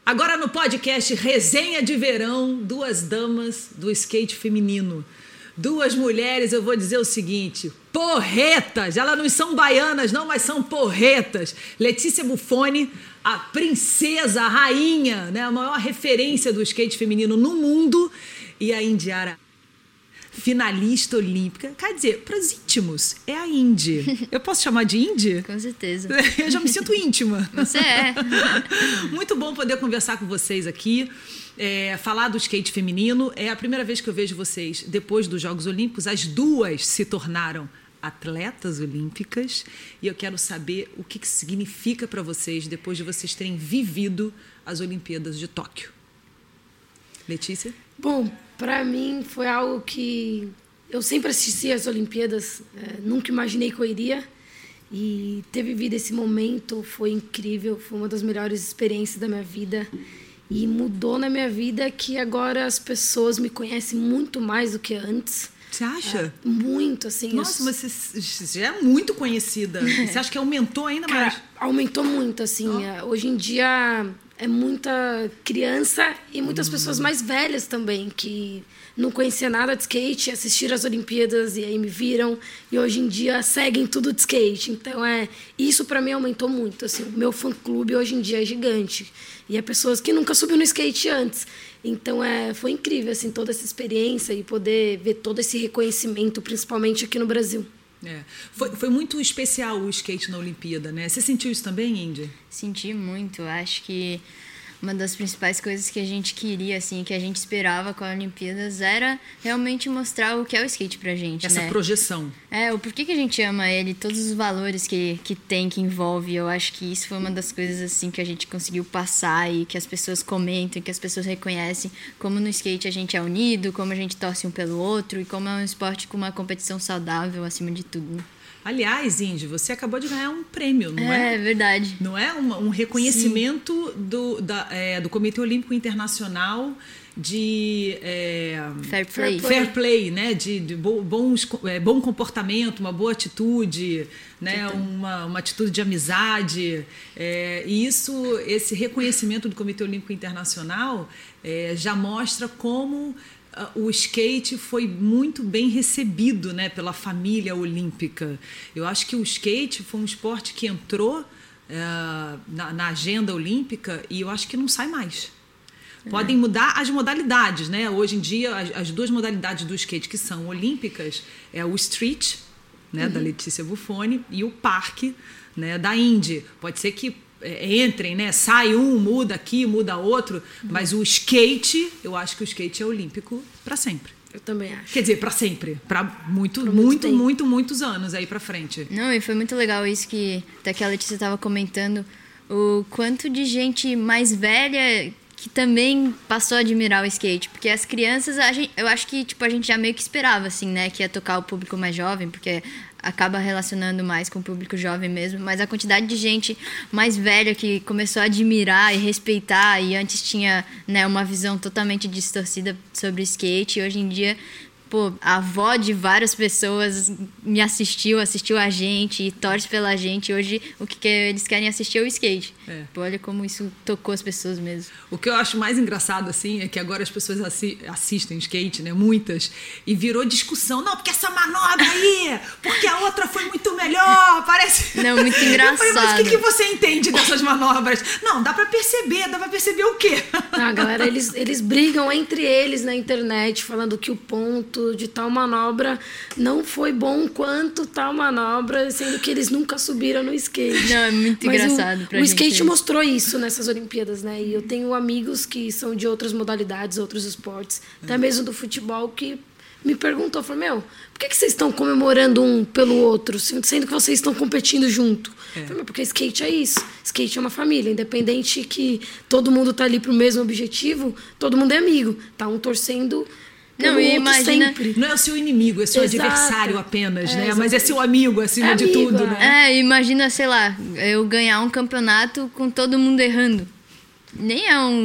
Agora no podcast Resenha de Verão, duas damas do skate feminino. Duas mulheres, eu vou dizer o seguinte, porretas. Elas não são baianas não, mas são porretas. Letícia Buffoni, a princesa, a rainha, né, a maior referência do skate feminino no mundo. E a Indiara, finalista olímpica. Quer dizer, para os íntimos, é a Indy. Eu posso chamar de Indy? Com certeza. Eu já me sinto íntima. Você é. Muito bom poder conversar com vocês aqui, falar do skate feminino. É a primeira vez que eu vejo vocês depois dos Jogos Olímpicos. As duas se tornaram atletas olímpicas e eu quero saber o que significa para vocês depois de vocês terem vivido as Olimpíadas de Tóquio. Letícia? Bom, para mim foi algo que eu sempre assisti às Olimpíadas, nunca imaginei que eu iria, e ter vivido esse momento foi incrível, foi uma das melhores experiências da minha vida e mudou na minha vida que agora as pessoas me conhecem muito mais do que antes. Você acha? Muito, assim. Nossa, mas você já é muito conhecida. Você acha que aumentou ainda mais? Cara, aumentou muito, assim. Hoje em dia é muita criança e muitas pessoas mais velhas também, que não conheciam nada de skate, assistiram as Olimpíadas e aí me viram. E hoje em dia seguem tudo de skate. Então, isso para mim aumentou muito. Assim, o meu fã-clube hoje em dia é gigante. E é pessoas que nunca subiram no skate antes. Então, foi incrível, assim, toda essa experiência e poder ver todo esse reconhecimento, principalmente aqui no Brasil. Foi muito especial o skate na Olimpíada, né? Você sentiu isso também, Indy? Senti muito. Acho que uma das principais coisas que a gente queria, assim, que a gente esperava com a Olimpíadas era realmente mostrar o que é o skate pra gente, Essa projeção. O porquê que a gente ama ele, todos os valores que tem, que envolve. Eu acho que isso foi uma das coisas, assim, que a gente conseguiu passar e que as pessoas comentam, que as pessoas reconhecem como no skate a gente é unido, como a gente torce um pelo outro e como é um esporte com uma competição saudável acima de tudo, né? Aliás, Indy, você acabou de ganhar um prêmio, não é? É verdade. Não é? Um reconhecimento do Comitê Olímpico Internacional de fair play, né? De bom comportamento, uma boa atitude, né? Uma atitude de amizade. E esse reconhecimento do Comitê Olímpico Internacional já mostra como o skate foi muito bem recebido, né, pela família olímpica. Eu acho que o skate foi um esporte que entrou na agenda olímpica e eu acho que não sai mais. Podem mudar as modalidades, né? Hoje em dia, as duas modalidades do skate que são olímpicas é o street, né, da Letícia Buffoni, e o parque, né, da Indy. Pode ser que entrem, né? Sai um, muda aqui, muda outro, mas o skate, eu acho que o skate é olímpico para sempre. Eu também acho. Quer dizer, para sempre, para muitos anos aí para frente. Não, e foi muito legal isso que até que a Letícia estava comentando, o quanto de gente mais velha que também passou a admirar o skate, porque as crianças, eu acho que tipo, a gente já meio que esperava, assim, né, que ia tocar o público mais jovem, porque acaba relacionando mais com o público jovem mesmo, mas a quantidade de gente mais velha que começou a admirar e respeitar, e antes tinha, né, uma visão totalmente distorcida sobre skate, e hoje em dia, pô, a avó de várias pessoas me assistiu a gente e torce pela gente. Hoje o que eles querem assistir é o skate. Pô, olha como isso tocou as pessoas mesmo. O que eu acho mais engraçado, assim, é que agora as pessoas assistem skate, né? Muitas. E virou discussão. Não, porque essa manobra aí, porque a outra foi muito melhor. Parece... Não, muito engraçado. Eu falei, mas o que você entende dessas manobras? Não, dá pra perceber o quê? Ah, galera, eles brigam entre eles na internet, falando que o ponto de tal manobra não foi bom quanto tal manobra, sendo que eles nunca subiram no skate. Não, é muito engraçado pra gente. O skate mostrou isso nessas Olimpíadas, né? E eu tenho amigos que são de outras modalidades, outros esportes, até mesmo do futebol, que me perguntou, falou, por que vocês estão comemorando um pelo outro, sendo que vocês estão competindo junto? Falei, porque skate é isso. Skate é uma família, independente que todo mundo tá ali pro mesmo objetivo, todo mundo é amigo. Tá um torcendo... Não, e imagina... Sempre. Não é o seu inimigo, é seu adversário apenas, né? Mas é seu amigo acima de tudo, né? Imagina, sei lá, eu ganhar um campeonato com todo mundo errando. nem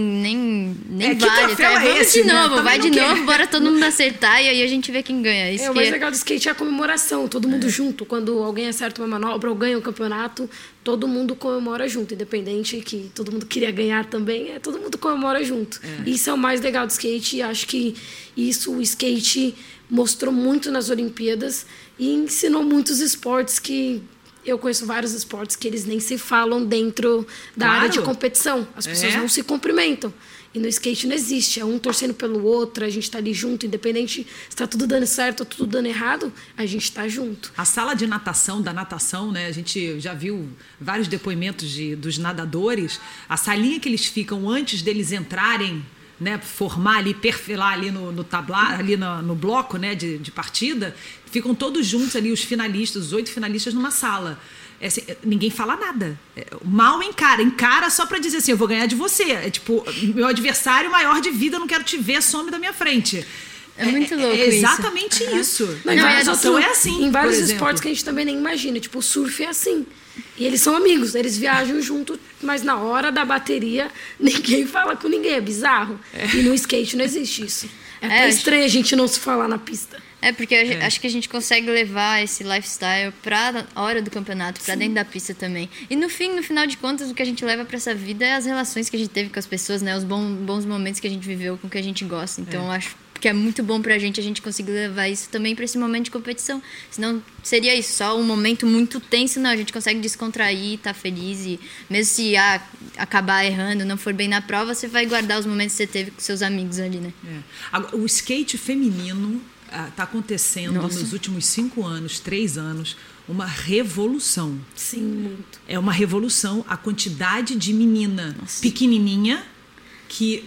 vale. Tá? Vamos esse, de novo, né? vai de novo, bora todo mundo acertar e aí a gente vê quem ganha. Isso o mais legal do skate é a comemoração, todo mundo junto. Quando alguém acerta uma manobra ou ganha um campeonato, todo mundo comemora junto, independente que todo mundo queria ganhar também, todo mundo comemora junto. Isso é o mais legal do skate e acho que o skate mostrou muito nas Olimpíadas e ensinou muitos esportes que... Eu conheço vários esportes que eles nem se falam dentro da área de competição. As pessoas não se cumprimentam. E no skate não existe. É um torcendo pelo outro, a gente tá ali junto, independente se tá tudo dando certo ou tudo dando errado, a gente tá junto. A sala de natação, né? A gente já viu vários depoimentos dos nadadores. A salinha que eles ficam antes deles entrarem, né, formar ali, perfilar ali no tablado, ali no bloco, né, de partida, ficam todos juntos ali, os finalistas, os 8 finalistas numa sala. Assim, ninguém fala nada. Mal encara só para dizer assim, eu vou ganhar de você. É tipo, meu adversário maior de vida, eu não quero te ver, some da minha frente. É muito louco isso. Exatamente isso. Não, é assim. Em vários esportes que a gente também nem imagina. Tipo, o surf é assim. E eles são amigos, eles viajam junto, mas na hora da bateria, ninguém fala com ninguém. É bizarro. E no skate não existe isso. É até estranho a gente não se falar na pista. Porque acho que a gente consegue levar esse lifestyle pra hora do campeonato, pra dentro da pista também. E no final de contas, o que a gente leva pra essa vida é as relações que a gente teve com as pessoas, né? Os bons momentos que a gente viveu com o que a gente gosta. Então, eu acho que é muito bom pra gente conseguir levar isso também pra esse momento de competição. Senão, seria isso, só um momento muito tenso. Não, a gente consegue descontrair, tá feliz. E mesmo se acabar errando, não for bem na prova, você vai guardar os momentos que você teve com seus amigos ali, né? O skate feminino... Está acontecendo nos últimos 5 anos, 3 anos, uma revolução. Sim, muito. É uma revolução a quantidade de menina pequenininha que...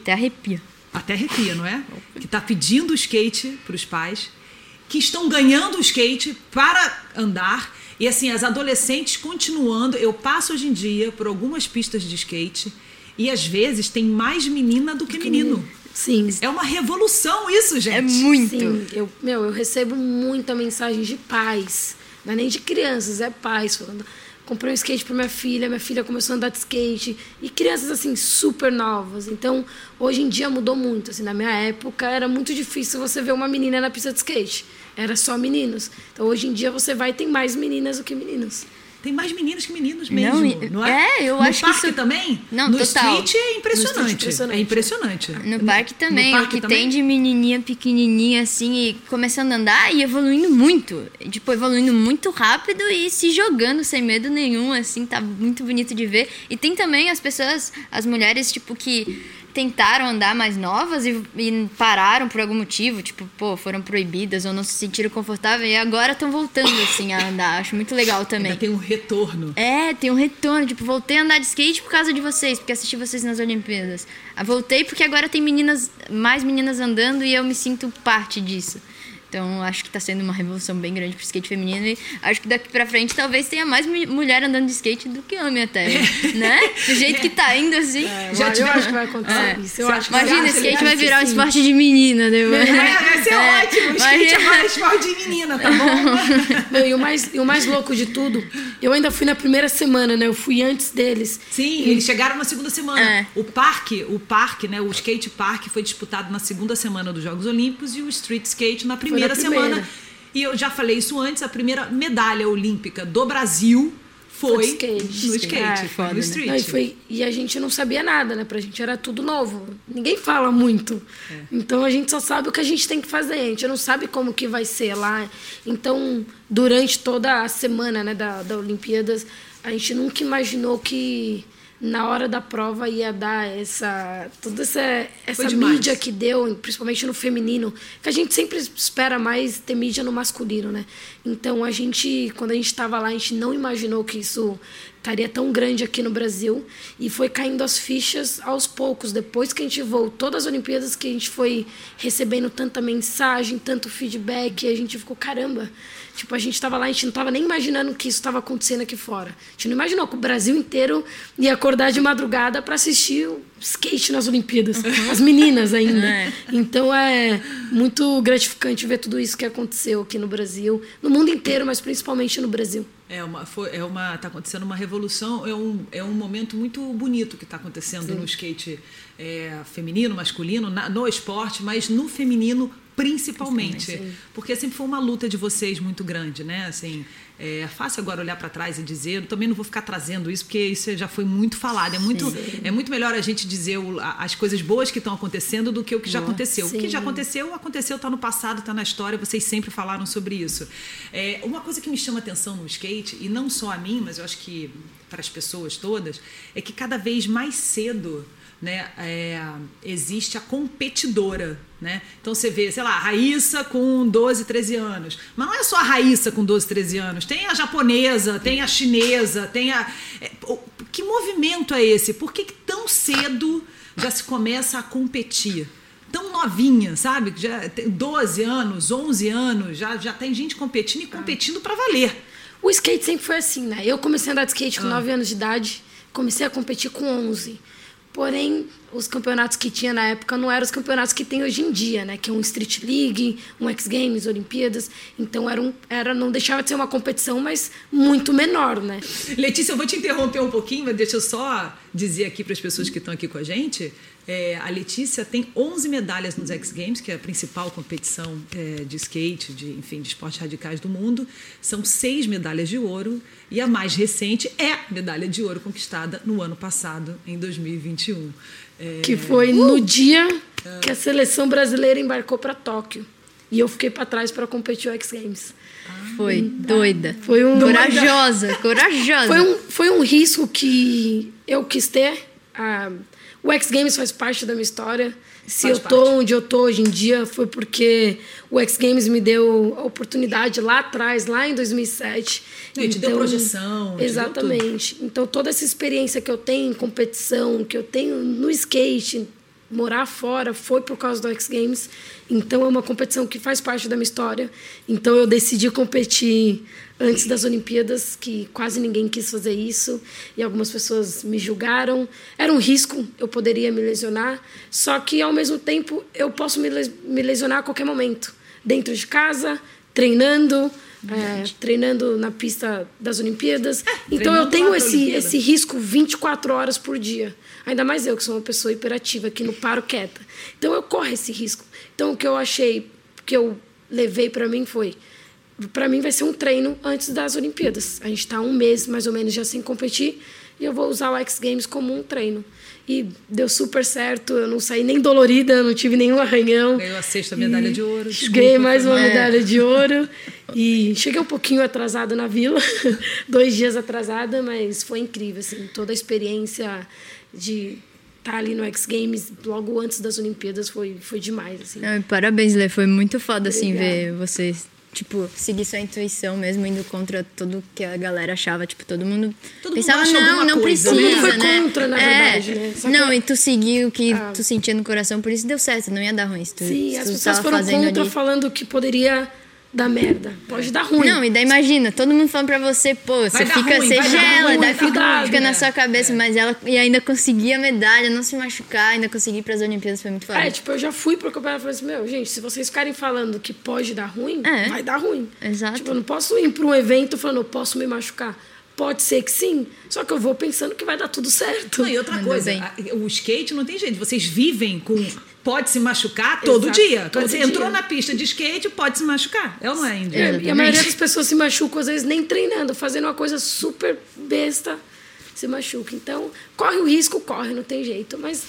Até arrepia, não é? Que está pedindo skate para os pais, que estão ganhando o skate para andar. E assim, as adolescentes continuando. Eu passo hoje em dia por algumas pistas de skate e às vezes tem mais menina do que menino. Sim. É uma revolução isso, gente. É muito. Sim. Eu recebo muita mensagem de pais, não é nem de crianças, é pais falando, comprei um skate para minha filha começou a andar de skate, e crianças assim super novas. Então, hoje em dia mudou muito, assim, na minha época era muito difícil você ver uma menina na pista de skate. Era só meninos. Então, hoje em dia você vai e tem mais meninas do que meninos. Tem mais meninas que meninos mesmo, não é? Eu acho que no parque também? Não, no total. Street é impressionante. É impressionante. No parque também, o que tem de menininha pequenininha assim, e começando a andar e evoluindo muito. Tipo, evoluindo muito rápido e se jogando sem medo nenhum, assim, tá muito bonito de ver. E tem também as pessoas, as mulheres, tipo, que tentaram andar mais novas e pararam por algum motivo, tipo, foram proibidas ou não se sentiram confortáveis e agora estão voltando, assim, a andar. Acho muito legal também. Ainda tem um retorno. Tem um retorno. Tipo, voltei a andar de skate por causa de vocês, porque assisti vocês nas Olimpíadas. Voltei porque agora tem mais meninas andando e eu me sinto parte disso. Então, acho que está sendo uma revolução bem grande pro skate feminino e acho que daqui pra frente talvez tenha mais mulher andando de skate do que homem até, né? Do jeito que tá indo, assim. Eu acho que vai acontecer isso. Imagina, o skate vai virar um esporte de menina, né? Vai ser ótimo. O skate agora é esporte de menina, tá bom? E o mais louco de tudo, eu ainda fui na primeira semana, né? Eu fui antes deles. Sim, eles chegaram na segunda semana. O parque, né? O skate park foi disputado na segunda semana dos Jogos Olímpicos e o street skate na primeira semana. E eu já falei isso antes, a primeira medalha olímpica do Brasil foi no skate, foi no street. Né? E a gente não sabia nada, né? Pra gente era tudo novo. Ninguém fala muito. Então a gente só sabe o que a gente tem que fazer. A gente não sabe como que vai ser lá. Então, durante toda a semana, né, da Olimpíadas, a gente nunca imaginou que na hora da prova ia dar toda essa mídia que deu, principalmente no feminino, que a gente sempre espera mais ter mídia no masculino, né? Então, quando a gente estava lá, a gente não imaginou que isso estaria tão grande aqui no Brasil, e foi caindo as fichas aos poucos. Depois que a gente voltou das Olimpíadas, que a gente foi recebendo tanta mensagem, tanto feedback, e a gente ficou, caramba, tipo, a gente estava lá, a gente não estava nem imaginando que isso estava acontecendo aqui fora. A gente não imaginou que o Brasil inteiro ia acordar de madrugada para assistir o skate nas Olimpíadas. As meninas ainda. Então é muito gratificante ver tudo isso que aconteceu aqui no Brasil, no mundo inteiro, mas principalmente no Brasil. Tá acontecendo uma revolução, é um momento muito bonito que está acontecendo no skate feminino, masculino, no esporte, mas no feminino principalmente, porque sempre foi uma luta de vocês muito grande, né? Assim, é fácil agora olhar para trás e dizer, eu também não vou ficar trazendo isso, porque isso já foi muito falado, é muito melhor a gente dizer as coisas boas que estão acontecendo do que o que já aconteceu. O que já aconteceu, está no passado, está na história, vocês sempre falaram sobre isso. Uma coisa que me chama atenção no skate, e não só a mim, mas eu acho que para as pessoas todas, é que cada vez mais cedo, né, existe a competidora, né? Então você vê, sei lá, a Raíssa com 12, 13 anos, mas não é só a Raíssa com 12, 13 anos, tem a japonesa, tem a chinesa, tem que movimento é esse? Por que tão cedo já se começa a competir? Tão novinha, sabe? Já tem 12 anos, 11 anos, já tem gente competindo e competindo para valer. O skate sempre foi assim, né? Eu comecei a andar de skate com 9 anos de idade, comecei a competir com 11. Porém, os campeonatos que tinha na época não eram os campeonatos que tem hoje em dia, né? Que é um Street League, um X Games, Olimpíadas. Então, não deixava de ser uma competição, mas muito menor, né? Letícia, eu vou te interromper um pouquinho, mas deixa eu só dizer aqui para as pessoas que estão aqui com a gente. A Letícia tem 11 medalhas nos X Games, que é a principal competição de skate, de esportes radicais do mundo. São 6 medalhas de ouro e a mais recente é a medalha de ouro conquistada no ano passado, em 2021. Que foi no dia que a seleção brasileira embarcou para Tóquio. E eu fiquei para trás para competir o X Games. Foi doida. Foi corajosa. Foi um risco que eu quis ter. O X Games faz parte da minha história. Se eu tô onde eu tô hoje em dia, foi porque o X Games me deu a oportunidade lá atrás, lá em 2007. Te deu projeção. Exatamente. Te deu tudo. Então, toda essa experiência que eu tenho em competição, que eu tenho no skate, morar fora, foi por causa do X Games. Então, é uma competição que faz parte da minha história. Então, eu decidi competir antes das Olimpíadas, que quase ninguém quis fazer isso, e algumas pessoas me julgaram. Era um risco, eu poderia me lesionar, só que, ao mesmo tempo, eu posso me lesionar a qualquer momento. Dentro de casa, treinando na pista das Olimpíadas. Então, eu tenho esse risco 24 horas por dia. Ainda mais eu, que sou uma pessoa hiperativa, que não paro quieta. Então, eu corro esse risco. Então, o que eu achei, que eu levei para mim foi... Para mim vai ser um treino antes das Olimpíadas. A gente está 1 mês, mais ou menos, já sem competir, e eu vou usar o X Games como um treino. E deu super certo, eu não saí nem dolorida, não tive nenhum arranhão. Ganhou a 6ª medalha de ouro. Ganhei mais uma medalha de ouro. E cheguei um pouquinho atrasada na vila, 2 dias atrasada, mas foi incrível, assim, toda a experiência de estar ali no X Games logo antes das Olimpíadas foi demais, assim. Parabéns, Lê, foi muito foda, assim, ver vocês... Tipo, seguir sua intuição mesmo, indo contra tudo que a galera achava. Tipo, todo mundo pensava, não precisa, todo mundo foi né? Contra, na verdade, né? Não, e tu seguiu o que tu sentia no coração, por isso deu certo, não ia dar ruim. Sim, as pessoas foram contra ali, falando que poderia dar merda. Pode dar ruim. Não, e daí imagina, todo mundo falando pra você, pô, você fica, você gela, daí fica na sua cabeça, mas ela e ainda conseguia a medalha, não se machucar, ainda conseguir ir pras Olimpíadas, foi muito foda. Tipo, eu já fui pro campeonato e falei assim, gente, se vocês ficarem falando que pode dar ruim, vai dar ruim. Exato. Tipo, eu não posso ir pra um evento falando, eu posso me machucar. Pode ser que sim, só que eu vou pensando que vai dar tudo certo. Não, e outra coisa, o skate não tem jeito, vocês vivem com... Pode se machucar todo dia. Quando você entrou na pista de skate, pode se machucar. É ou não é, Índia? E a maioria das pessoas se machucam, às vezes, nem treinando, fazendo uma coisa super besta, se machuca. Então, corre o risco, não tem jeito. Mas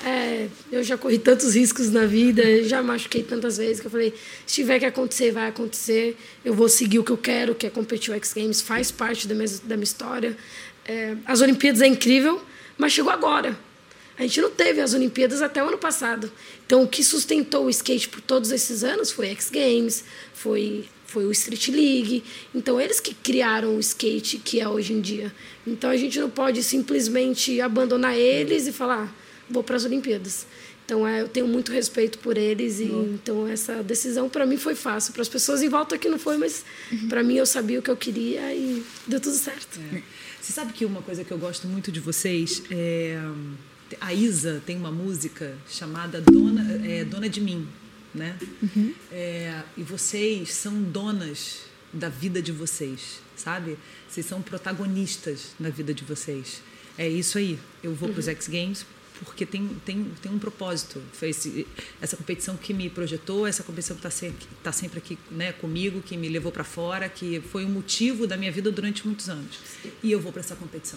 eu já corri tantos riscos na vida, já machuquei tantas vezes, que eu falei, se tiver que acontecer, vai acontecer. Eu vou seguir o que eu quero, que é competir o X Games, faz parte da minha história. As Olimpíadas é incrível, mas chegou agora. A gente não teve as Olimpíadas até o ano passado. Então, o que sustentou o skate por todos esses anos foi X Games, foi o Street League. Então, eles que criaram o skate que é hoje em dia. Então, a gente não pode simplesmente abandonar eles e falar, vou para as Olimpíadas. Então, eu tenho muito respeito por eles. E, então, essa decisão, para mim, foi fácil. Para as pessoas em volta aqui não foi, mas para mim, eu sabia o que eu queria e deu tudo certo. Você sabe que uma coisa que eu gosto muito de vocês é... A Isa tem uma música chamada Dona de Mim, né? E vocês são donas da vida de vocês. sabe? Vocês são protagonistas na vida de vocês. É isso aí. Eu vou para os X Games porque tem um propósito. Foi essa competição que me projetou, essa competição que está sempre aqui, né, comigo, que me levou para fora, que foi o motivo da minha vida durante muitos anos. E eu vou para essa competição.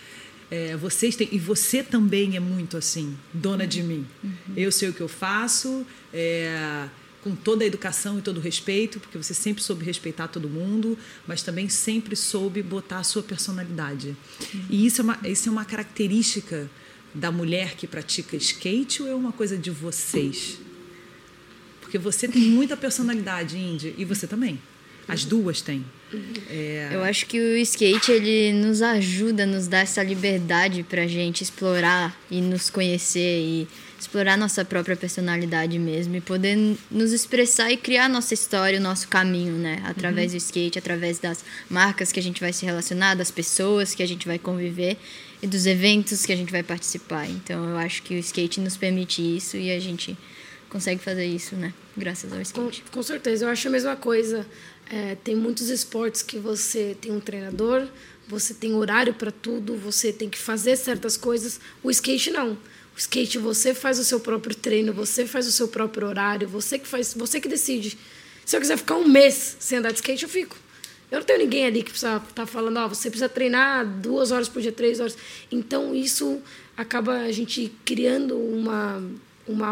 E você também é muito assim, dona de mim. Eu sei o que eu faço, com toda a educação e todo o respeito, porque você sempre soube respeitar todo mundo, mas também sempre soube botar a sua personalidade. E isso é uma característica da mulher que pratica skate ou é uma coisa de vocês? Porque você tem muita personalidade, Indy, e você também. As duas têm. Eu acho que o skate, ele nos ajuda, nos dá essa liberdade pra gente explorar e nos conhecer e explorar nossa própria personalidade mesmo e poder nos expressar e criar nossa história, o nosso caminho, né? Através do skate, através das marcas que a gente vai se relacionar, das pessoas que a gente vai conviver e dos eventos que a gente vai participar. Então, eu acho que o skate nos permite isso e a gente consegue fazer isso, né? Graças ao skate. Com certeza. Eu acho a mesma coisa. Tem muitos esportes que você tem um treinador, você tem horário para tudo, você tem que fazer certas coisas. O skate, não. O skate, você faz o seu próprio treino, você faz o seu próprio horário, você que decide. Se eu quiser ficar um mês sem andar de skate, eu fico. Eu não tenho ninguém ali que precisa estar falando, você precisa treinar 2 horas por dia, 3 horas. Então, isso acaba a gente criando um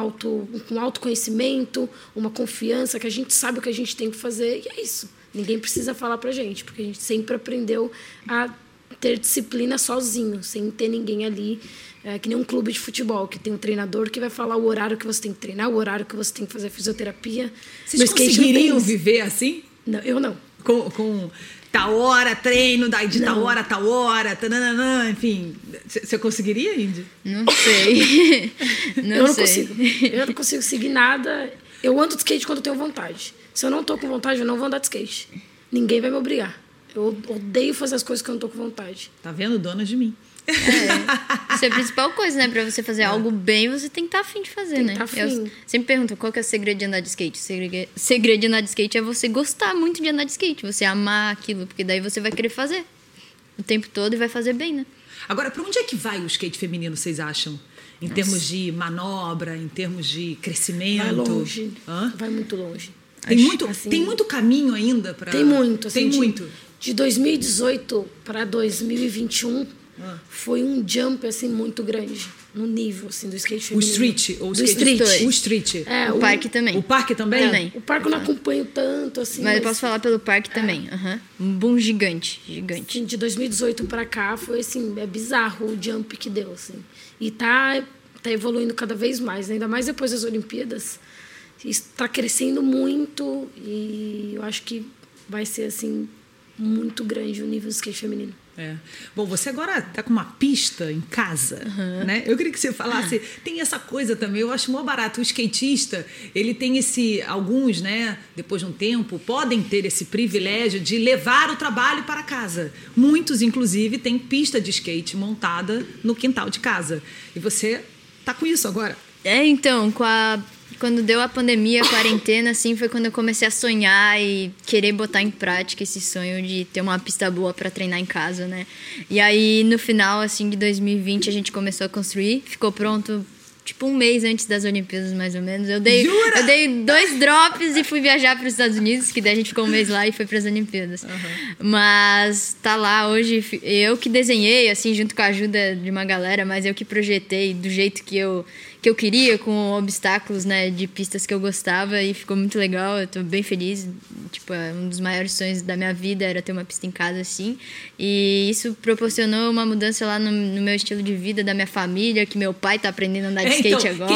autoconhecimento, uma confiança, que a gente sabe o que a gente tem que fazer, e é isso. Ninguém precisa falar pra gente, porque a gente sempre aprendeu a ter disciplina sozinho, sem ter ninguém ali, que nem um clube de futebol, que tem um treinador que vai falar o horário que você tem que treinar, o horário que você tem que fazer fisioterapia. Vocês conseguiriam viver assim? Não, eu não. Com tal hora, treino, daí de tal hora, tananana, enfim. Você conseguiria, Indy? Não sei. Eu não consigo. Eu não consigo seguir nada. Eu ando de skate quando eu tenho vontade. Se eu não tô com vontade, eu não vou andar de skate. Ninguém vai me obrigar. Eu odeio fazer as coisas que eu não tô com vontade. Tá vendo? Dona de mim. Isso é a principal coisa, né? Pra você fazer algo bem, você tem que estar afim de fazer, né? Eu sempre pergunto, qual que é o segredo de andar de skate? O segredo de andar de skate é você gostar muito de andar de skate, você amar aquilo, porque daí você vai querer fazer o tempo todo e vai fazer bem, né? Agora, pra onde é que vai o skate feminino, vocês acham? Em termos de manobra, em termos de crescimento? Vai longe. Vai muito longe. Tem muito caminho ainda para... Tem muito. Assim, tem muito. De 2018 para 2021, foi um jump assim, muito grande no nível assim, do skate feminino. O street. O parque também. O parque também? O parque eu não acompanho tanto. Assim, mas eu posso falar pelo parque também. Um boom gigante. Assim, de 2018 para cá, foi assim, é bizarro o jump que deu. Assim. E tá evoluindo cada vez mais, ainda mais depois das Olimpíadas. Está crescendo muito e eu acho que vai ser assim muito grande o nível do skate feminino. Bom, você agora está com uma pista em casa, né? Eu queria que você falasse, tem essa coisa também, eu acho mó barato, o skatista, ele tem alguns, né, depois de um tempo, podem ter esse privilégio de levar o trabalho para casa. Muitos, inclusive, têm pista de skate montada no quintal de casa. E você está com isso agora? Então, quando deu a pandemia, a quarentena, assim, foi quando eu comecei a sonhar e querer botar em prática esse sonho de ter uma pista boa para treinar em casa, né? E aí, no final, assim, de 2020, a gente começou a construir, ficou pronto, tipo, um mês antes das Olimpíadas, mais ou menos. Eu dei 2 drops e fui viajar para os Estados Unidos, que daí a gente ficou um mês lá e foi para as Olimpíadas. Mas tá lá hoje, eu que desenhei, assim, junto com a ajuda de uma galera, mas eu que projetei do jeito que eu queria, com obstáculos, né, de pistas que eu gostava, e ficou muito legal, eu tô bem feliz. Tipo, um dos maiores sonhos da minha vida era ter uma pista em casa, assim, e isso proporcionou uma mudança lá no meu estilo de vida, da minha família, que meu pai tá aprendendo a andar de skate agora.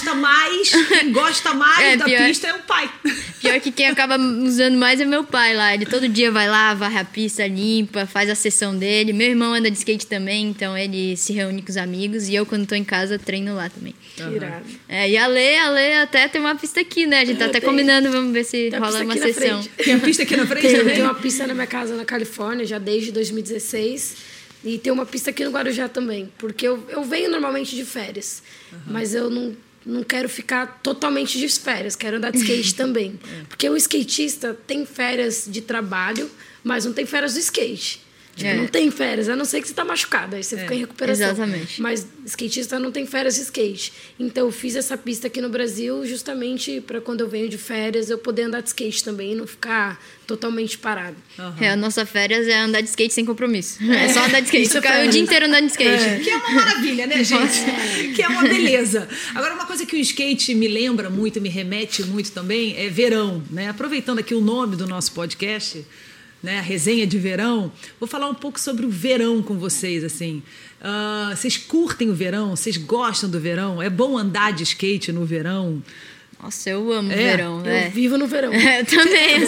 Quem gosta mais da pista é o pai. Pior que quem acaba usando mais é meu pai lá, ele todo dia vai lá, varre a pista, limpa, faz a sessão dele. Meu irmão anda de skate também, então ele se reúne com os amigos, e eu, quando tô em casa, treino lá também. Irado. E a Lê até tem uma pista aqui, né? A gente tá até combinando, vamos ver se rola uma sessão. Tem a pista aqui na frente? Tem uma pista na minha casa na Califórnia, já desde 2016. E tem uma pista aqui no Guarujá também. Porque eu venho normalmente de férias. Mas eu não quero ficar totalmente de férias, quero andar de skate também. Porque o skatista tem férias de trabalho, mas não tem férias do skate. Tipo, não tem férias, a não ser que você tá machucado, aí você fica em recuperação. Exatamente. Mas skatista não tem férias de skate. Então eu fiz essa pista aqui no Brasil justamente para quando eu venho de férias eu poder andar de skate também e não ficar totalmente parado. A nossa férias é andar de skate sem compromisso. É só andar de skate, ficar o dia inteiro andando de skate. Que é uma maravilha, né, gente? Que é uma beleza. Agora, uma coisa que o skate me lembra muito, me remete muito também, é verão, né? Aproveitando aqui o nome do nosso podcast, né, a resenha de verão, vou falar um pouco sobre o verão com vocês, assim. Vocês curtem o verão? Vocês gostam do verão? É bom andar de skate no verão? Nossa, eu amo o verão. Eu vivo no verão. Eu também.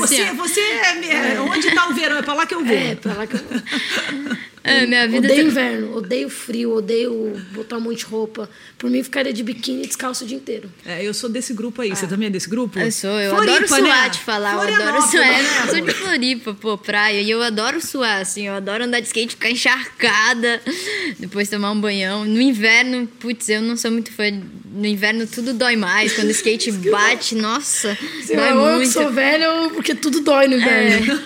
Onde está o verão? É para lá que eu vou. É para lá que eu vou. Minha vida odeio inverno, odeio frio, odeio botar um monte de roupa. Por mim, ficaria de biquíni e descalço o dia inteiro. Eu sou desse grupo aí. Você também é desse grupo? Eu sou. Eu adoro suar, te falar. Eu adoro suar. Eu sou de Floripa, praia. E eu adoro suar, assim. Eu adoro andar de skate, ficar encharcada. Depois tomar um banhão. No inverno, eu não sou muito fã. No inverno, tudo dói mais. Quando o skate bate, nossa, dói muito. Eu sou velha ou porque tudo dói no inverno.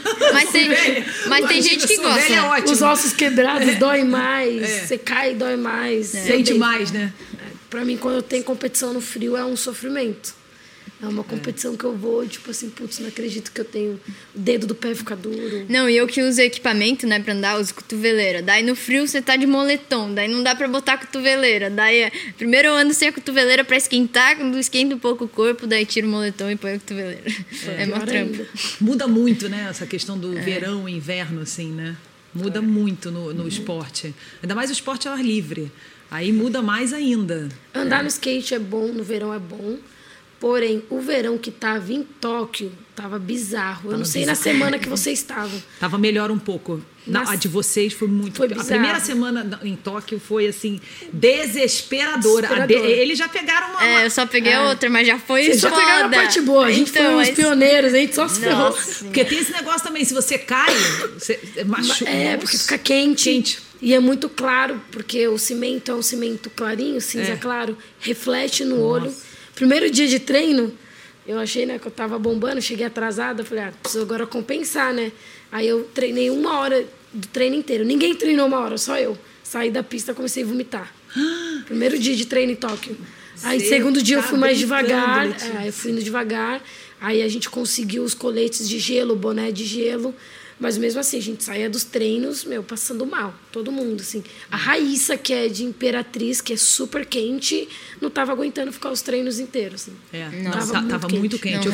Mas tem gente que gosta. É ótimo. Os ossos quebrados doem mais. Você cai e dói mais. Sente mais, né? Pra mim, quando eu tenho competição no frio, é um sofrimento. É uma competição que eu vou, tipo assim, putz, não acredito que eu tenho... O dedo do pé fica duro. Não, e eu que uso equipamento, né, pra andar, uso cotoveleira. Daí no frio você tá de moletom, daí não dá pra botar cotoveleira. Daí, primeiro eu ando sem a cotoveleira pra esquentar, quando esquenta um pouco o corpo, daí tiro o moletom e ponho a cotoveleira. É uma trampa. Muda muito, né, essa questão do verão e inverno, assim, né? Muda muito no esporte. Ainda mais o esporte ao ar livre. Aí muda mais ainda. Andar no skate é bom, no verão é bom. Porém, o verão que tava em Tóquio tava bizarro. Eu não sei na semana que vocês estavam. Tava melhor um pouco. A de vocês foi muito... Foi bizarro. A primeira semana em Tóquio foi, assim, desesperadora. Eles já pegaram uma... eu só peguei a outra, mas já foi foda. Vocês já pegaram a parte boa. A gente foi os pioneiros, a gente só se ferrou. Porque tem esse negócio também, se você cai, você machuca. Porque fica quente. E é muito claro, porque o cimento é um cimento clarinho, cinza claro, reflete no olho. Primeiro dia de treino, eu achei, né, que eu tava bombando, cheguei atrasada, falei, preciso agora compensar, né? Aí eu treinei 1 hora do treino inteiro. Ninguém treinou 1 hora, só eu. Saí da pista, comecei a vomitar. Primeiro dia de treino em Tóquio. Aí, segundo dia, eu fui mais devagar. Eu fui indo devagar. Aí a gente conseguiu os coletes de gelo, boné de gelo. Mas mesmo assim, a gente saía dos treinos, passando mal. Todo mundo, assim. A Raíssa, que é de Imperatriz, que é super quente, não tava aguentando ficar os treinos inteiros. Assim. Tava muito quente.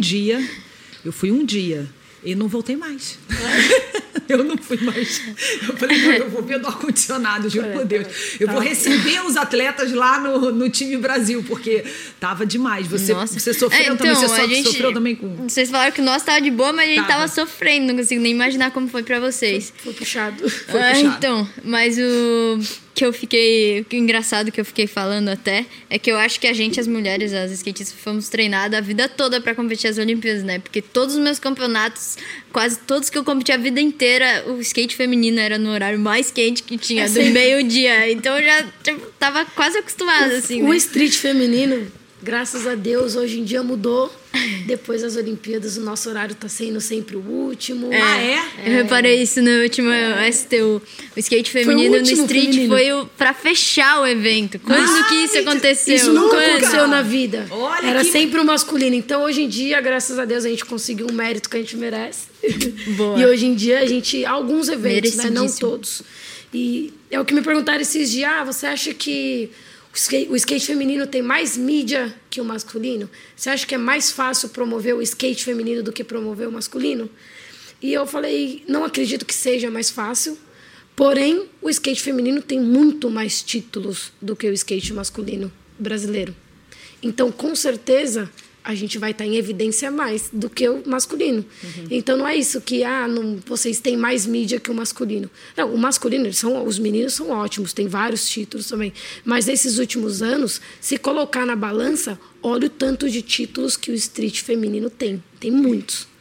Eu fui um dia e não voltei mais. Eu não fui mais. Eu falei, eu vou ver do ar-condicionado, juro por Deus. Eu vou receber os atletas lá no time Brasil, porque tava demais. Você sofreu também? Você sofreu também com... Vocês falaram que o nosso tava de boa, mas a gente tava sofrendo. Não consigo nem imaginar como foi pra vocês. Foi puxado. Então, mas o engraçado que eu fiquei falando até é que eu acho que a gente, as mulheres, as skatistas, fomos treinadas a vida toda pra competir as Olimpíadas, né? Porque todos os meus campeonatos, quase todos que eu competi a vida inteira, o skate feminino era no horário mais quente que tinha, do meio-dia. Então eu já tava quase acostumada, assim. O street feminino, graças a Deus, hoje em dia mudou. Depois das Olimpíadas, o nosso horário tá sendo sempre o último. Eu reparei isso no último STU. O skate feminino no street foi pra fechar o evento. Quando que isso aconteceu? Isso nunca aconteceu na vida. Era sempre o masculino. Então, hoje em dia, graças a Deus, a gente conseguiu um mérito que a gente merece. Boa. E hoje em dia, alguns eventos, né? Não todos. E é o que me perguntaram esses dias. Você acha que o skate feminino tem mais mídia que o masculino? Você acha que é mais fácil promover o skate feminino do que promover o masculino? E eu falei, não acredito que seja mais fácil, porém, o skate feminino tem muito mais títulos do que o skate masculino brasileiro. Então, com certeza, a gente vai estar em evidência mais do que o masculino. Então, não é isso que vocês têm mais mídia que o masculino. Não, o masculino, os meninos são ótimos, tem vários títulos também. Mas nesses últimos anos, se colocar na balança, olha o tanto de títulos que o street feminino tem. Tem muitos.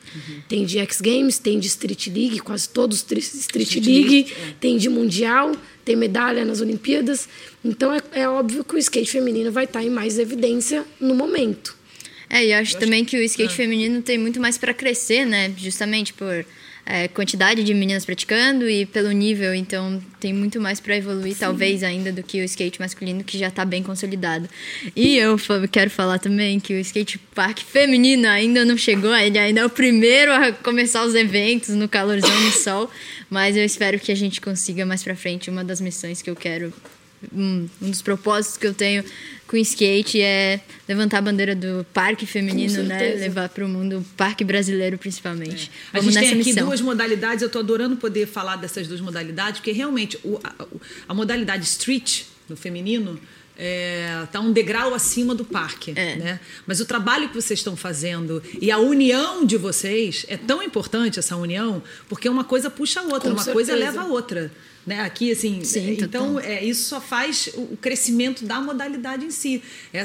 Tem de X Games, tem de Street League, quase todos Street League, tem de Mundial, tem medalha nas Olimpíadas. Então é óbvio que o skate feminino vai estar em mais evidência no momento. E eu acho também que o skate feminino tem muito mais para crescer, né? Justamente por quantidade de meninas praticando e pelo nível. Então, tem muito mais para evoluir, talvez, ainda do que o skate masculino, que já está bem consolidado. E eu quero falar também que o skate park feminino ainda não chegou. Ele ainda é o primeiro a começar os eventos no calorzão, no sol. Mas eu espero que a gente consiga mais para frente. Uma das missões que eu quero... Um dos propósitos que eu tenho com o skate é levantar a bandeira do parque feminino, né? Levar para o mundo, o parque brasileiro principalmente. A gente tem aqui duas modalidades, eu estou adorando poder falar dessas duas modalidades, porque realmente a modalidade street, no feminino, está um degrau acima do parque, né? Mas o trabalho que vocês estão fazendo e a união de vocês é tão importante, essa união, porque uma coisa puxa a outra, uma coisa leva a outra. Né? Aqui, assim, sim, então isso só faz o crescimento da modalidade em si.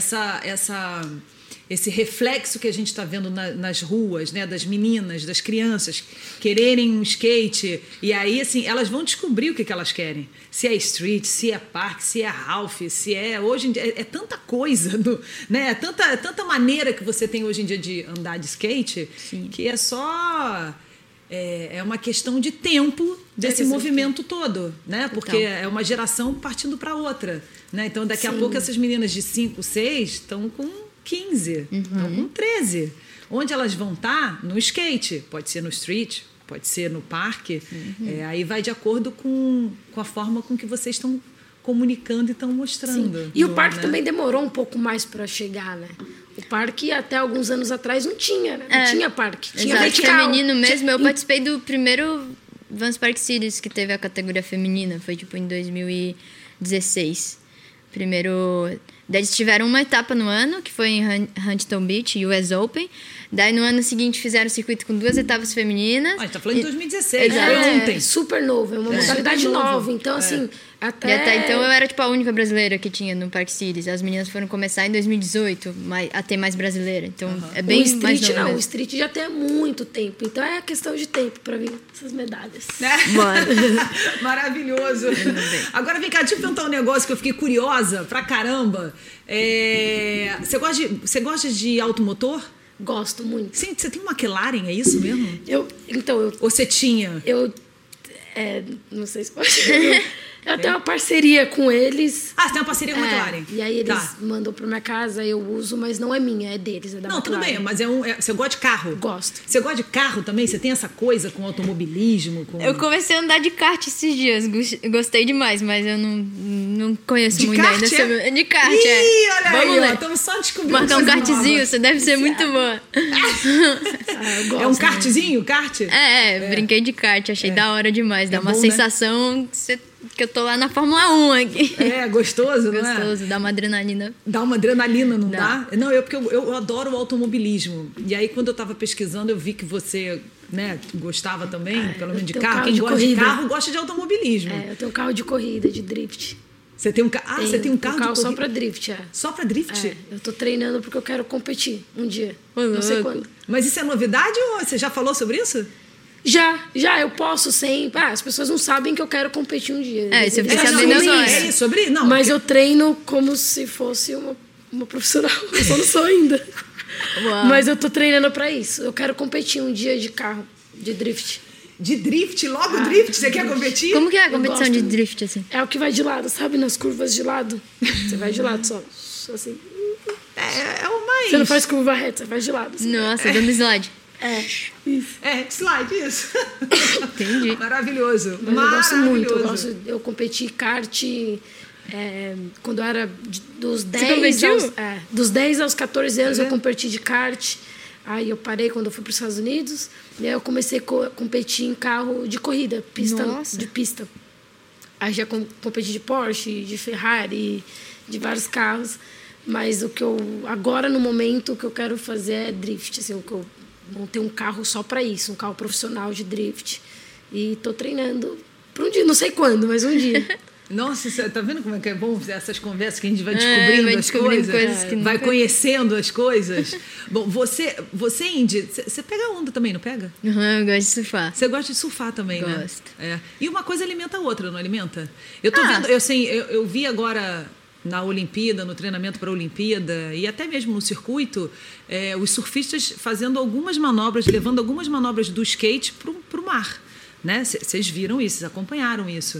Esse reflexo que a gente está vendo nas ruas, né? Das meninas, das crianças quererem um skate, e aí assim, elas vão descobrir o que elas querem. Se é street, se é parque, se é half, se é... Hoje em dia é tanta coisa, né? Tanta maneira que você tem hoje em dia de andar de skate, sim, que é só... É uma questão de tempo desse movimento todo, né? Porque é uma geração partindo para outra, né? Então, daqui a pouco, essas meninas de 5, 6 estão com 15, estão com 13. Onde elas vão estar? No skate. Pode ser no street, pode ser no parque. Aí vai de acordo com a forma com que vocês estão comunicando e estão mostrando. Sim. E o parque também demorou um pouco mais para chegar, né? O parque, até alguns anos atrás, não tinha, né? Não tinha parque. Tinha vertical. Feminino mesmo. Eu participei do primeiro Vans Park Series, que teve a categoria feminina. Foi, tipo, em 2016. Primeiro... Daí eles tiveram uma etapa no ano, que foi em Huntington Beach, US Open. Daí, no ano seguinte, fizeram o circuito com 2 etapas femininas. A gente tá falando de 2016, foi ontem. Super novo, é uma modalidade nova. Então, assim... E até então eu era tipo a única brasileira que tinha no Park Series. As meninas foram começar em 2018 a ter mais brasileira. Então é bem o street, mais novo mesmo. O street já tem há muito tempo. Então é questão de tempo para vir essas medalhas. Bora. Maravilhoso. Agora vem cá, deixa eu perguntar um negócio que eu fiquei curiosa pra caramba. Você gosta de automotor? Gosto muito. Sim, você tem uma McLaren, é isso mesmo? Ou você tinha? Não sei se pode. Eu tenho uma parceria com eles. Você tem uma parceria com a McLaren. E aí eles mandam pra minha casa, eu uso, mas não é minha, é deles, é da McLaren. Tudo bem, mas você gosta de carro? Gosto. Você gosta de carro também? Você tem essa coisa com automobilismo? Eu comecei a andar de kart esses dias, gostei demais, mas eu não conheço de muito kart, ainda. De kart, olha Vamos aí, estamos só descobrindo. Marcar um kartzinho, você deve ser muito boa. Eu gosto, é um kartzinho, kart? Brinquei de kart, achei da hora demais, dá uma sensação que eu tô lá na Fórmula 1 aqui. Gostoso, não é? Gostoso, dá uma adrenalina. Dá uma adrenalina, não dá? Não, porque eu adoro o automobilismo. E aí, quando eu tava pesquisando, eu vi que você, né, gostava também, pelo menos de carro. Quem gosta de carro, gosta de automobilismo. Eu tenho um carro de corrida, de drift. Você tem um carro? Você tem um carro de corrida? Só pra drift, Só pra drift? Eu tô treinando porque eu quero competir um dia. Não sei quando. Mas isso é novidade ou você já falou sobre isso? Já, eu posso sempre. As pessoas não sabem que eu quero competir um dia. Você fica sabendo agora. É sobre? Não. Mas eu treino como se fosse uma profissional. Eu só não sou ainda. Uau. Mas eu tô treinando pra isso. Eu quero competir um dia de carro, de drift. De drift? Logo drift? Você quer competir? Como que é a competição de drift, assim? É o que vai de lado, sabe? Nas curvas de lado. Você vai de lado só assim. É o mais... Você não faz curva reta, você faz de lado. Assim. Nossa, dando slide. Isso. Slide, isso. Entendi. Maravilhoso. Mas eu gosto muito. Eu competi kart quando eu era dos 10 aos 14 anos, eu competi de kart. Aí eu parei quando eu fui para os Estados Unidos. E aí eu comecei a competir em carro de corrida, de pista. Aí já competi de Porsche, de Ferrari, de vários carros. Mas agora, no momento, o que eu quero fazer é drift. Assim, eu montei um carro só para isso, um carro profissional de drift. E tô treinando para um dia, não sei quando, mas um dia. Nossa, você tá vendo como é que é bom essas conversas que a gente vai descobrindo as coisas que vai conhecendo as coisas. Bom, você Indy, você pega onda também, não pega? Eu gosto de surfar. Você gosta de surfar também, Gosto. né? Gosto. E uma coisa alimenta a outra, não alimenta? Eu tô vendo, eu vi agora na Olimpíada, no treinamento para a Olimpíada e até mesmo no circuito, os surfistas fazendo algumas manobras, levando algumas manobras do skate para o mar. Né? Vocês viram isso, vocês acompanharam isso.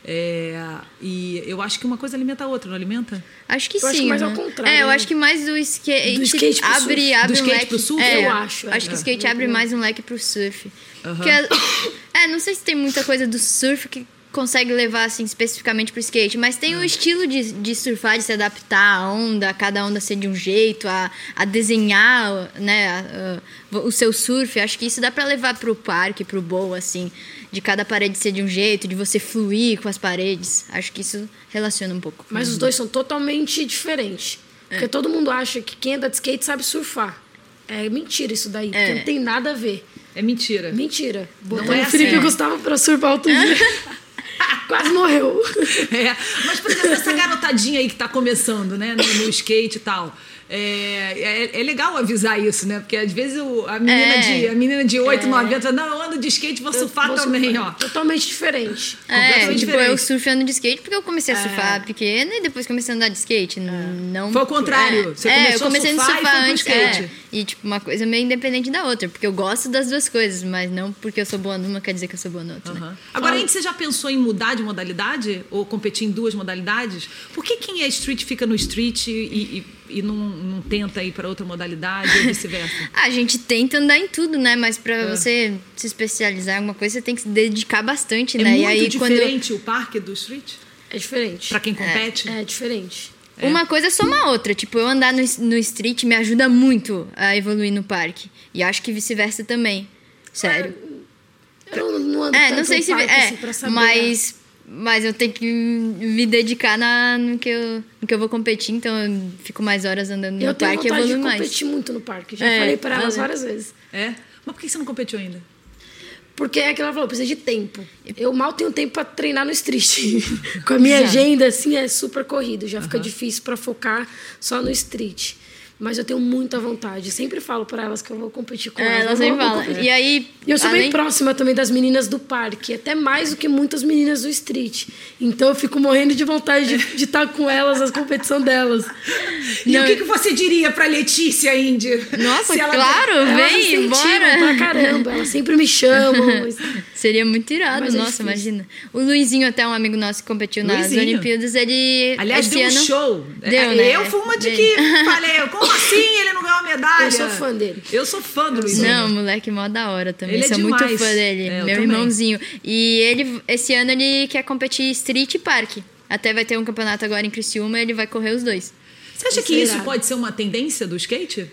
E eu acho que uma coisa alimenta a outra, não alimenta? Acho que eu sim. Acho que mais ao contrário. Eu acho que mais do skate abre um skate leque pro surf? Eu acho. Acho que o skate abre mais um leque pro surf. Porque, não sei se tem muita coisa do surf que consegue levar assim especificamente pro skate, mas tem o estilo de surfar, de se adaptar à onda, a cada onda ser de um jeito, a desenhar, né, o seu surf. Acho que isso dá para levar pro parque, pro bowl, assim, de cada parede ser de um jeito, de você fluir com as paredes. Acho que isso relaciona um pouco. Mas os dois são totalmente diferentes. Porque todo mundo acha que quem anda de skate sabe surfar. É mentira isso daí, porque não tem nada a ver. É mentira. Mentira. Botando o Felipe Gustavo pra surfar outro dia. Quase morreu. Mas, por exemplo, essa garotadinha aí que tá começando, né, no skate e tal, é legal avisar isso, né? Porque às vezes a menina de 8, 9 anos, não, eu ando de skate, vou surfar também, ó. Totalmente diferente. Eu surfando de skate porque eu comecei a surfar pequena e depois comecei a andar de skate. Não, foi o contrário. Você começou eu comecei a surfar antes. skate. E, tipo, uma coisa meio independente da outra. Porque eu gosto das duas coisas, mas não porque eu sou boa numa quer dizer que eu sou boa na outra. Né? Agora, você já pensou em mudar de modalidade? Ou competir em duas modalidades? Por que quem é street fica no street e não tenta ir para outra modalidade ou vice-versa? A gente tenta andar em tudo, né? Mas para você se especializar em alguma coisa, você tem que se dedicar bastante, né? É muito diferente o parque do street? É diferente. Para quem compete? É diferente. Uma coisa soma a outra. Tipo, eu andar no street me ajuda muito a evoluir no parque. E acho que vice-versa também. Sério. Eu não ando tanto não sei se assim, pra saber. Mas eu tenho que me dedicar no que eu vou competir, então eu fico mais horas andando no parque e evoluo mais. Eu tenho vontade de competir muito no parque. Já falei para elas várias vezes. Mas por que você não competiu ainda? Porque é que ela falou, precisa de tempo. Eu mal tenho tempo para treinar no street. Com a minha agenda, assim, é super corrido. Já fica difícil para focar só no street. Mas eu tenho muita vontade. Sempre falo para elas que eu vou competir com elas. Elas sempre falam. E aí, eu sou bem próxima também das meninas do parque. Até mais do que muitas meninas do street. Então eu fico morrendo de vontade de estar com elas nas competições delas. E o que você diria para Letícia, Indy? Nossa, vem, embora. Pra caramba. Elas sempre me chamam. Seria muito irado. Nossa, imagina. O Luizinho, até um amigo nosso que competiu nas Olimpíadas, ele... Aliás, deu um show. Né? Eu fui uma de que falei... Como assim ele não ganhou a medalha? Eu sou fã dele. Eu sou fã do Luizinho. Não, moleque, mó da hora também. Ele sou demais. muito fã dele. Meu irmãozinho. E ele, esse ano, ele quer competir street e parque. Até vai ter um campeonato agora em Criciúma e ele vai correr os dois. Você acha que isso pode ser uma tendência do skate?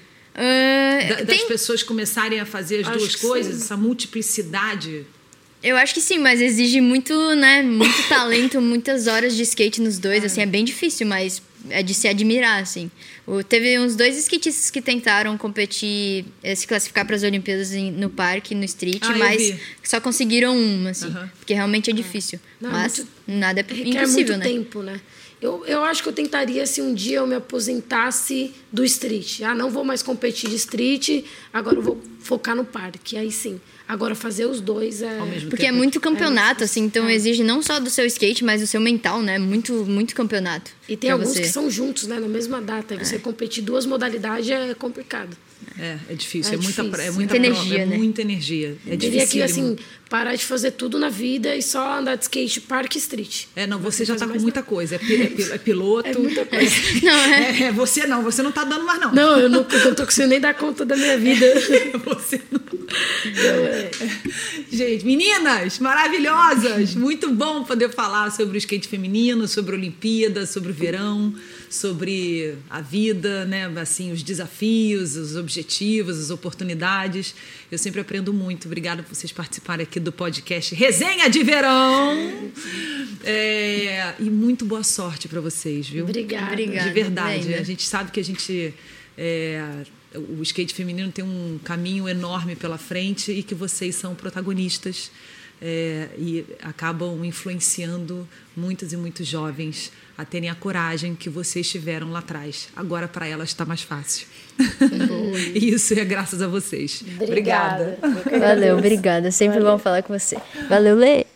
Das pessoas começarem a fazer as duas coisas? Essa multiplicidade? Eu acho que sim, mas exige muito, né? Muito talento, muitas horas de skate nos dois. Assim, é bem difícil, mas é de se admirar, assim. Teve uns 2 skatistas que tentaram competir, se classificar para as Olimpíadas no parque, no street, mas só conseguiram uma, assim. Porque realmente é difícil. Mas nada é impossível, né? Tempo, né? Eu acho que eu tentaria se um dia eu me aposentasse do street. Não vou mais competir de street, agora eu vou focar no parque. Aí sim. Agora, fazer os dois porque é muito campeonato, assim, então exige não só do seu skate, mas do seu mental, né? Muito, muito campeonato. E tem alguns que são juntos, né? Na mesma data. Você competir 2 modalidades é complicado. É difícil. É muita energia, né? Muita energia. É difícil. Teria que, assim, parar de fazer tudo na vida e só andar de skate, parque e street. Você já tá com muita coisa. É piloto. É muita coisa. Você não tá dando mais, não. Não, eu não tô conseguindo nem dar conta da minha vida. Você não... Gente, meninas maravilhosas, muito bom poder falar sobre o skate feminino, sobre a Olimpíada, sobre o verão, sobre a vida, né? Assim, os desafios, os objetivos, as oportunidades. Eu sempre aprendo muito. Obrigada por vocês participarem aqui do podcast Resenha de Verão. E muito boa sorte para vocês, viu? Obrigada. De verdade. A gente sabe que a gente... o skate feminino tem um caminho enorme pela frente e que vocês são protagonistas e acabam influenciando muitos e muitos jovens a terem a coragem que vocês tiveram lá atrás. Agora, para elas, está mais fácil. E isso é graças a vocês. Obrigada. Valeu, obrigada. Sempre bom falar com você. Valeu, Lê.